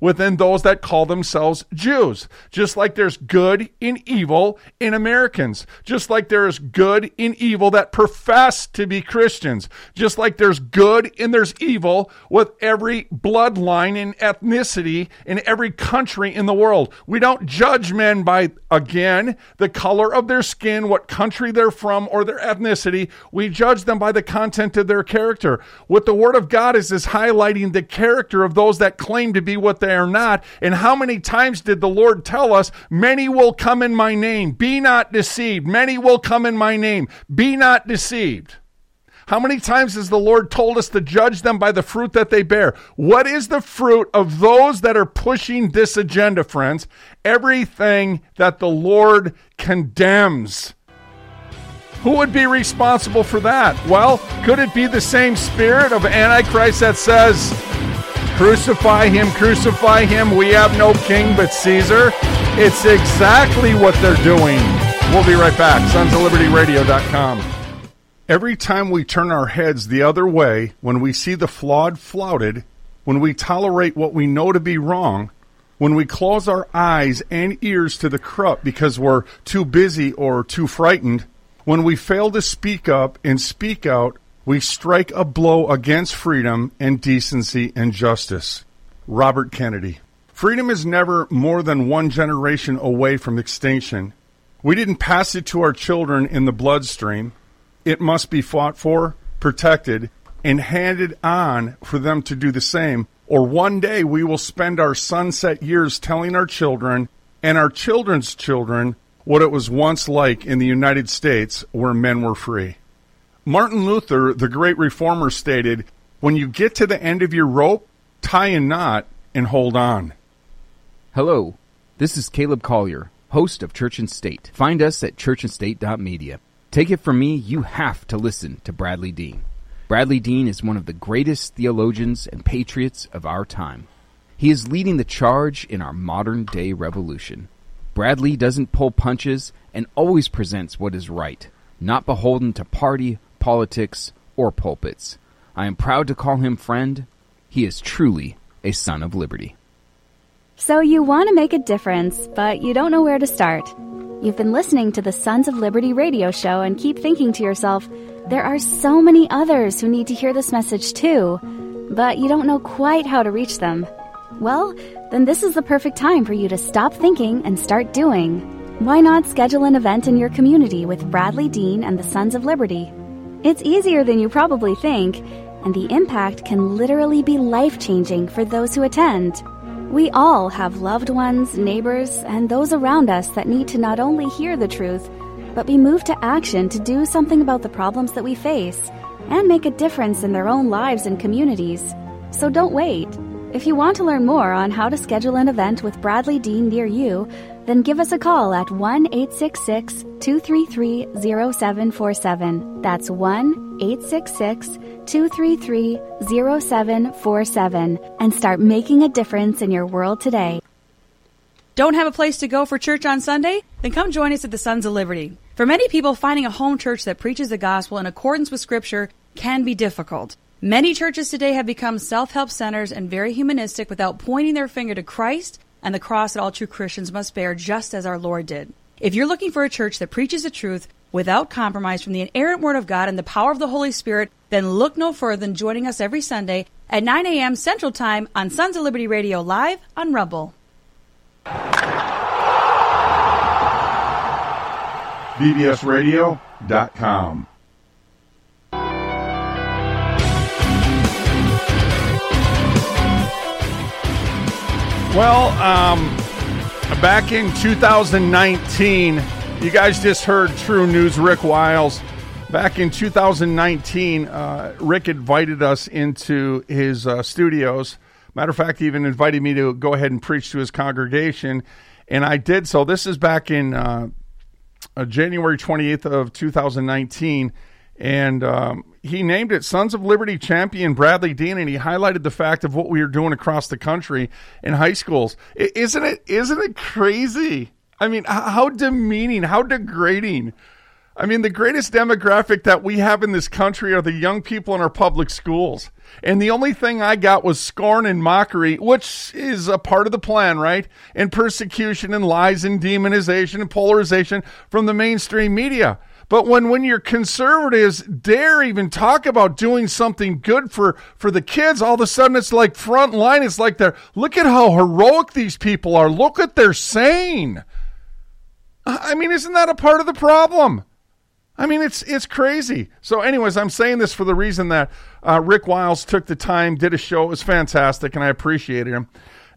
within those that call themselves Jews. Just like there's good and evil in Americans. Just like there's good and evil that profess to be Christians. Just like there's good and there's evil with every bloodline and ethnicity in every country in the world. We don't judge men by, again, the color of their skin, what country they're from, or their ethnicity. We judge them by the content of their character. What the Word of God is, is highlighting the character of those that claim to be what they are not. And how many times did the Lord tell us, many will come in my name, be not deceived. Many will come in my name, be not deceived. How many times has the Lord told us to judge them by the fruit that they bear? What is the fruit of those that are pushing this agenda, friends? Everything that the Lord condemns. Who would be responsible for that? Well, could it be the same spirit of Antichrist that says, crucify him, crucify him, we have no king but Caesar? It's exactly what they're doing. We'll be right back. sons of liberty radio dot com. Every time we turn our heads the other way, when we see the flawed flouted, when we tolerate what we know to be wrong, when we close our eyes and ears to the corrupt because we're too busy or too frightened, when we fail to speak up and speak out, we strike a blow against freedom and decency and justice. Robert Kennedy. Freedom is never more than one generation away from extinction. We didn't pass it to our children in the bloodstream. It must be fought for, protected, and handed on for them to do the same, or one day we will spend our sunset years telling our children and our children's children what it was once like in the United States where men were free. Martin Luther, the great reformer, stated, when you get to the end of your rope, tie a knot and hold on. Hello, this is Caleb Collier, host of Church and State. Find us at church and state dot media. Take it from me, you have to listen to Bradley Dean. Bradley Dean is one of the greatest theologians and patriots of our time. He is leading the charge in our modern-day revolution. Bradley doesn't pull punches and always presents what is right, not beholden to party, politics, or pulpits. I am proud to call him friend. He is truly a son of liberty. So you want to make a difference, but you don't know where to start. You've been listening to the Sons of Liberty radio show and keep thinking to yourself, there are so many others who need to hear this message too, but you don't know quite how to reach them. Well, then this is the perfect time for you to stop thinking and start doing. Why not schedule an event in your community with Bradley Dean and the Sons of Liberty? It's easier than you probably think, and the impact can literally be life-changing for those who attend. We all have loved ones, neighbors, and those around us that need to not only hear the truth, but be moved to action to do something about the problems that we face and make a difference in their own lives and communities. So don't wait. If you want to learn more on how to schedule an event with Bradley Dean near you, then give us a call at one eight six six, two three three, zero seven four seven. That's one eight six six, two three three, zero seven four seven and start making a difference in your world today. Don't have a place to go for church on Sunday? Then come join us at the Sons of Liberty. For many people, finding a home church that preaches the gospel in accordance with Scripture can be difficult. Many churches today have become self-help centers and very humanistic without pointing their finger to Christ and the cross that all true Christians must bear, just as our Lord did. If you're looking for a church that preaches the truth without compromise from the inerrant Word of God and the power of the Holy Spirit, then look no further than joining us every Sunday at nine a.m. Central Time on Sons of Liberty Radio Live on Rumble. B B S radio dot com. Well, um, back in two thousand nineteen, you guys just heard True News Rick Wiles. Back in two thousand nineteen, uh, Rick invited us into his uh, studios. Matter of fact, he even invited me to go ahead and preach to his congregation, and I did so. This is back in uh, uh, January twenty-eighth of two thousand nineteen, and um, he named it Sons of Liberty champion Bradley Dean, and he highlighted the fact of what we are doing across the country in high schools. Isn't it? Isn't it crazy? I mean, how demeaning, how degrading I mean, the greatest demographic that we have in this country are the young people in our public schools. And the only thing I got was scorn and mockery, which is a part of the plan, right? And persecution and lies and demonization and polarization from the mainstream media. But when, when your conservatives dare even talk about doing something good for, for the kids, all of a sudden it's like front line. It's like they're, look at how heroic these people are. Look what they're saying. I mean, isn't that a part of the problem? I mean, it's it's crazy. So anyways, I'm saying this for the reason that uh, Rick Wiles took the time, did a show. It was fantastic, and I appreciated him.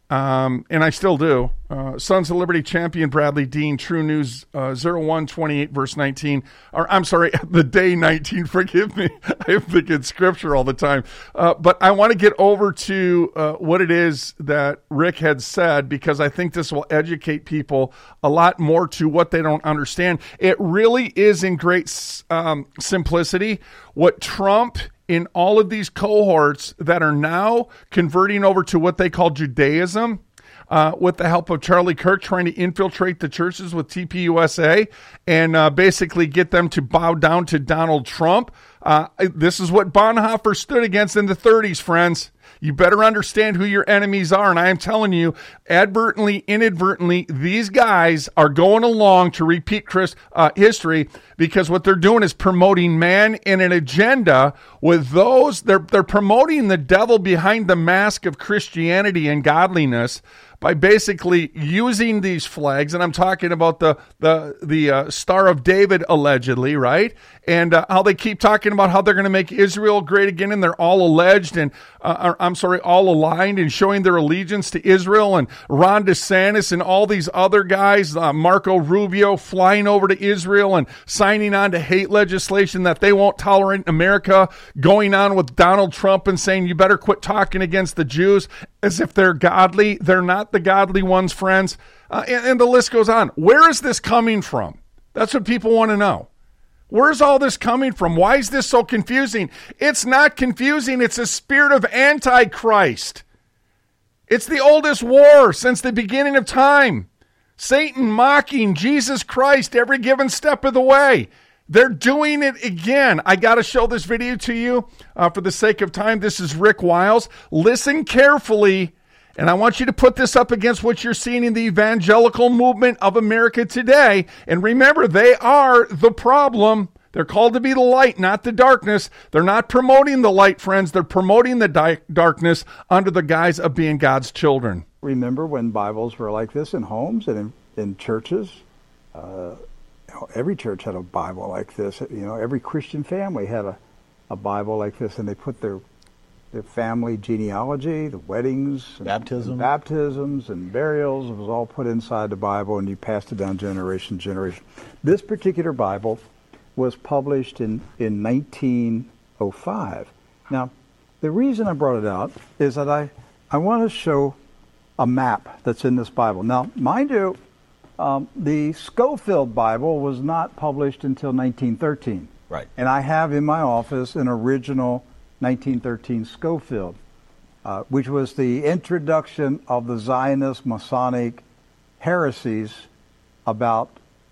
Um, and I still do. Uh, Sons of Liberty champion Bradley Dean, True News uh, oh one twenty-eight, verse nineteen. Or I'm sorry, the day nineteen, forgive me. I'm thinking scripture all the time. Uh, but I want to get over to uh, what it is that Rick had said, because I think this will educate people a lot more to what they don't understand. It really is in great um, simplicity what Trump in all of these cohorts that are now converting over to what they call Judaism, uh, with the help of Charlie Kirk trying to infiltrate the churches with T P U S A and uh, basically get them to bow down to Donald Trump. Uh, this is what Bonhoeffer stood against in the thirties, friends. You better understand who your enemies are. And I am telling you, advertently, inadvertently, these guys are going along to repeat Chris, uh, history, because what they're doing is promoting man in an agenda with those. They're, they're promoting the devil behind the mask of Christianity and godliness by basically using these flags. And I'm talking about the, the, the uh, Star of David, allegedly, right? And uh, how they keep talking about how they're going to make Israel great again. And they're all alleged and, uh, I'm sorry, all aligned and showing their allegiance to Israel. And Ron DeSantis and all these other guys, uh, Marco Rubio, flying over to Israel and signing on to hate legislation that they won't tolerate in America, going on with Donald Trump and saying, you better quit talking against the Jews as if they're godly. They're not the godly ones, friends. Uh, and, and the list goes on. Where is this coming from? That's what people want to know. Where's all this coming from? Why is this so confusing? It's not confusing. It's a spirit of Antichrist. It's the oldest war since the beginning of time. Satan mocking Jesus Christ every given step of the way. They're doing it again. I got to show this video to you uh, for the sake of time. This is Rick Wiles. Listen carefully, and I want you to put this up against what you're seeing in the evangelical movement of America today. And remember, they are the problem. They're called to be the light, not the darkness. They're not promoting the light, friends. They're promoting the di- darkness under the guise of being God's children. Remember when Bibles were like this in homes and in, in churches? Uh, you know, every church had a Bible like this. You know, every Christian family had a, a Bible like this, and they put their their family genealogy, the weddings, and, Baptism. and baptisms, and burials. It was all put inside the Bible, and you passed it down generation to generation. This particular Bible was published in, in nineteen oh five. Now, the reason I brought it out is that I, I want to show a map that's in this Bible. Now, mind you, um, the Scofield Bible was not published until nineteen thirteen. Right. And I have in my office an original nineteen thirteen Scofield, uh, which was the introduction of the Zionist Masonic heresies about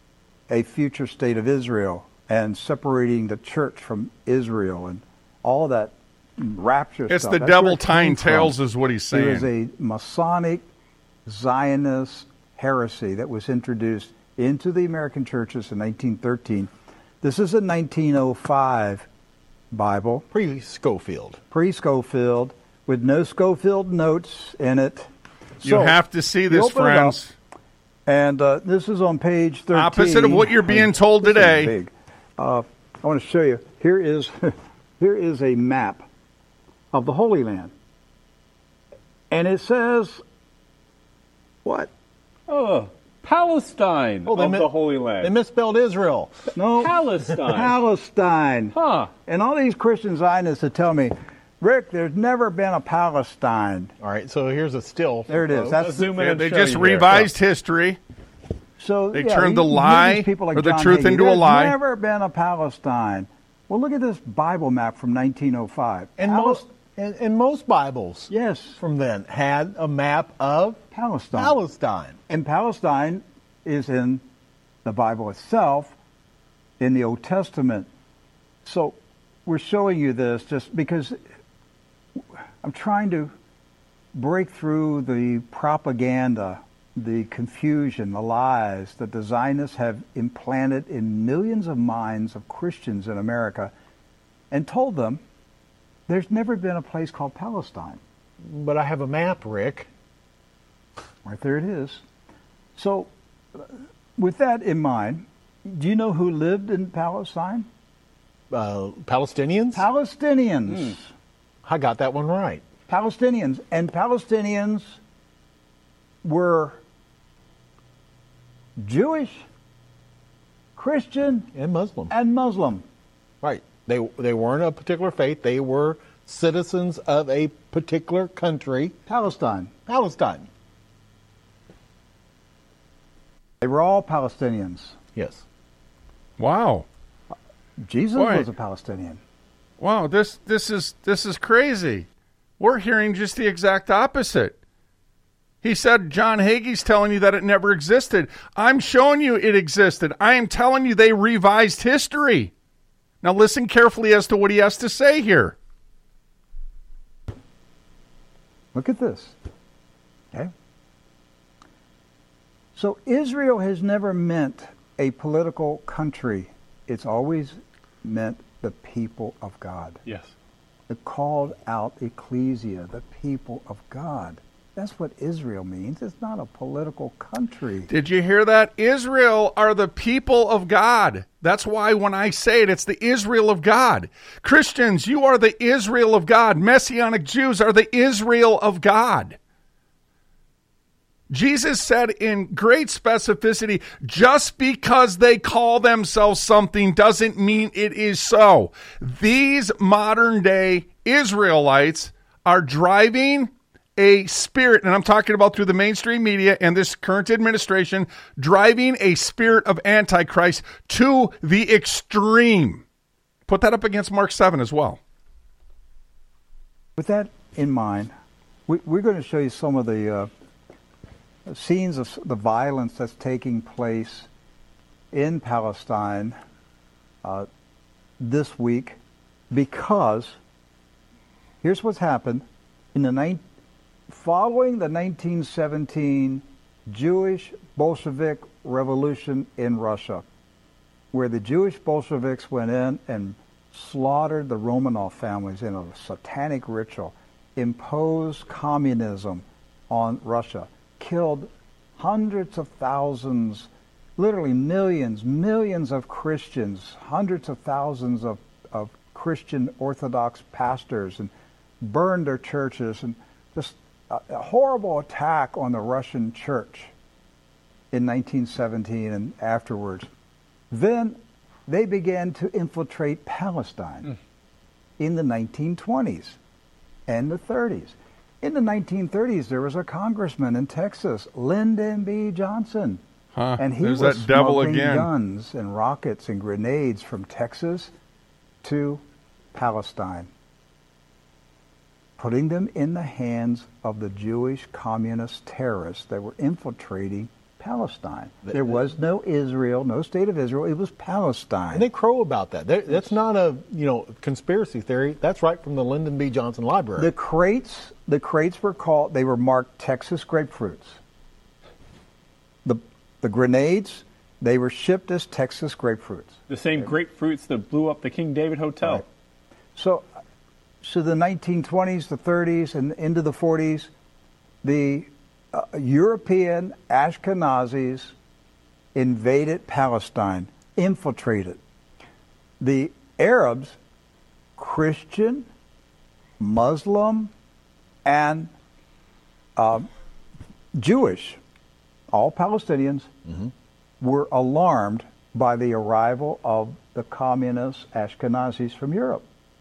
a future state of Israel and separating the church from Israel and all that rapture it's stuff. It's the That's devil tying tails is what he's saying. It was a Masonic Zionist heresy that was introduced into the American churches in nineteen thirteen. This is a nineteen oh five Bible. Pre-Scofield. Pre-Scofield, with no Scofield notes in it. You so, have to see this, friends. And uh, this is on page thirteen. Opposite of what you're being told this today. Is big. Uh, I want to show you. Here is, here is a map of the Holy Land. And it says, what? Oh, Palestine oh, they of mi- the Holy Land. They misspelled Israel. No. Palestine. Palestine. Huh. And all these Christian Zionists that tell me, Rick, there's never been a Palestine. All right, so here's a still. There it is. That's zoom in yeah, and They show just you revised there. history. So They yeah, turned the you- you lie use people like or the John truth Hagee. into a There's lie. never been a Palestine. Well, look at this Bible map from nineteen oh five. And Palis- most and, and most Bibles, yes, from then had a map of in the Old Testament. So we're showing you this just because I'm trying to break through the propaganda, the confusion, the lies that the Zionists have implanted in millions of minds of Christians in America and told them there's never been a place called Palestine. But I have a map, Rick. Right there it is. So with that in mind, do you know who lived in Palestine? Uh, Palestinians? Palestinians. Hmm. I got that one right. Palestinians. And Palestinians were Jewish, Christian, and Muslim. And Muslim. Right. They they weren't a particular faith. They were citizens of a particular country. Palestine. Palestine. They were all Palestinians. Yes. Wow. Jesus Boy. was a Palestinian. Wow, this this is this is crazy. We're hearing just the exact opposite. He said John Hagee's telling you that it never existed. I'm showing you it existed. I am telling you they revised history. Now listen carefully as to what he has to say here. Look at this. Okay. So Israel has never meant a political country. It's always meant the people of God. Yes. The called out ecclesia, the people of God. That's what Israel means. It's not a political country. Did you hear that? Israel are the people of God. That's why when I say it, it's the Israel of God. Christians, you are the Israel of God. Messianic Jews are the Israel of God. Jesus said in great specificity, just because they call themselves something doesn't mean it is so. These modern day Israelites are driving a spirit, and I'm talking about through the mainstream media and this current administration, driving a spirit of Antichrist to the extreme. Put that up against Mark seven as well. With that in mind, we, we're going to show you some of the uh, scenes of the violence that's taking place in Palestine uh, this week, because here's what's happened in the ni- following the nineteen seventeen Jewish Bolshevik Revolution in Russia, where the Jewish Bolsheviks went in and slaughtered the Romanov families in a satanic ritual, imposed communism on Russia, killed hundreds of thousands, literally millions, millions of Christians, hundreds of thousands of, of Christian Orthodox pastors, and burned their churches, and just a, a horrible attack on the Russian church in nineteen seventeen and afterwards. Then they began to infiltrate Palestine mm. in the nineteen twenties and the thirties. In the nineteen thirties, there was a congressman in Texas, Lyndon B. Johnson. Huh, and he there's was that devil smuggling again. guns and rockets and grenades from Texas to Palestine, putting them in the hands of the Jewish communist terrorists that were infiltrating Palestine. There was no Israel, no state of Israel. It was Palestine. And they crow about that. They're, that's not a you know conspiracy theory. That's right from the Lyndon B. Johnson Library. The crates, the crates were called. They were marked Texas grapefruits. The the grenades, they were shipped as Texas grapefruits. The same grapefruits that blew up the King David Hotel. Right. So, so the nineteen twenties, the thirties, and into the forties, the uh, European Ashkenazis invaded Palestine, infiltrated. The Arabs, Christian, Muslim, and uh, Jewish, all Palestinians, mm-hmm. were alarmed by the arrival of the communist Ashkenazis from Europe.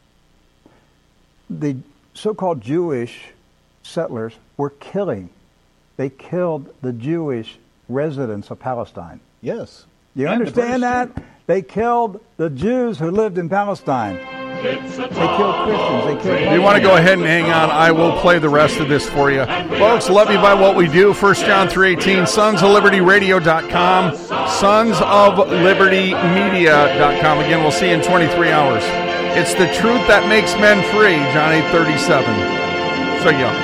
The so-called Jewish settlers were killing. They killed the Jewish residents of Palestine. Yes. You And understand the that? They killed the Jews who lived in Palestine. They killed Christians. They killed. If you want to go ahead and hang on, I will play the rest of this for you. Folks, love you by what we do. First John three eighteen, sons of liberty radio dot com, sons of liberty media dot com. Again, we'll see you in twenty-three hours. It's the truth that makes men free, John eight thirty-seven. So young.